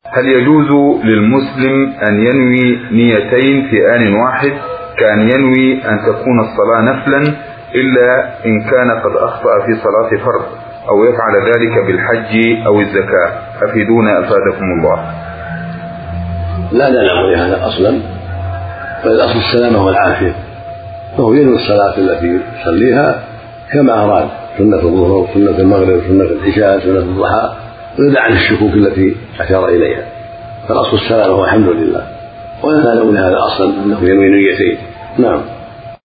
هل يجوز للمسلم أن ينوي نيتين في آن واحد، كأن ينوي أن تكون الصلاة نفلا إلا إن كان قد أخطأ في صلاة فرض، أو يفعل ذلك بالحج أو الزكاة؟ أفيدونا أفادكم الله. لا نعلم لهذا أصلا، فالأصل السلامة والعافية، فهو ينوي الصلاة التي يصليها كما أراد، سنة الظهر سنة المغرب سنة العشاء سنة الضحى، ويدع عن الشكوك التي أشار إليها، فالأصل السلامة والحمد لله، ولا نعلم لهذا أصلا أنه ينوي نيتين. نعم.